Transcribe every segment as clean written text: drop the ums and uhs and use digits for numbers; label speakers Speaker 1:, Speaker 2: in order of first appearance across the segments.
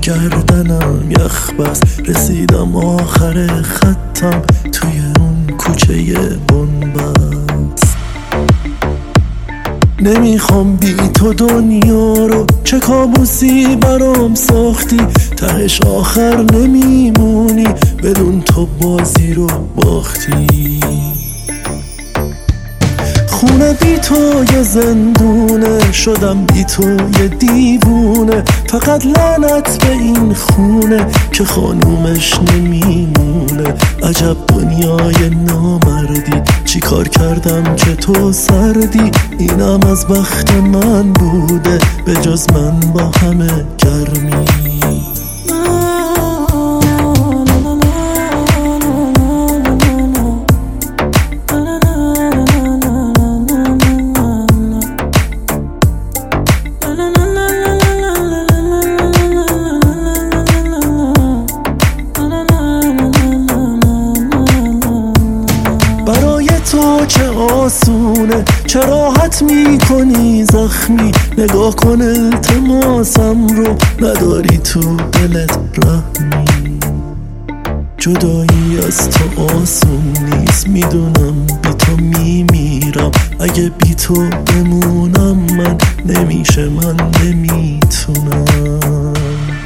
Speaker 1: گردنم یخ بس، رسیدم آخر خطم توی اون کوچه بنبست. نمیخوام بی تو دنیا رو، چه کابوسی برام ساختی، تهش آخر نمیمونی، بدون تو بازی رو باختی. خونه بی تو یه زندونه، شدم بی تو یه دیوونه، فقط لعنت به این خونه که خانومش نمیمونه. عجب دنیای نامردی، چی کار کردم که تو سردی، اینم از بخت من بوده به جز من با همه گرمی. تو چه آسونه، چه راحت میکنی زخمی، نگاه کن التماسم رو، نداری تو دلت رحمی. جدایی از تو آسون نیست، میدونم بی تو میمیرم، اگه بی تو بمونم من نمیشه، من نمیتونم.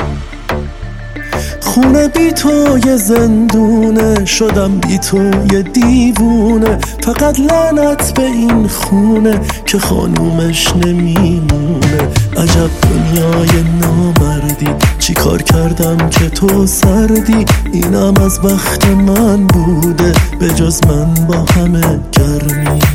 Speaker 1: خونه بی تو یه زندونه، شدم بی تو یه دیوونه، فقط لعنت به این خونه که خانومش نمیمونه. عجب دنیای نامردی، چی کار کردم که تو سردی، اینم از بخت من بوده به جز من با همه گرمی.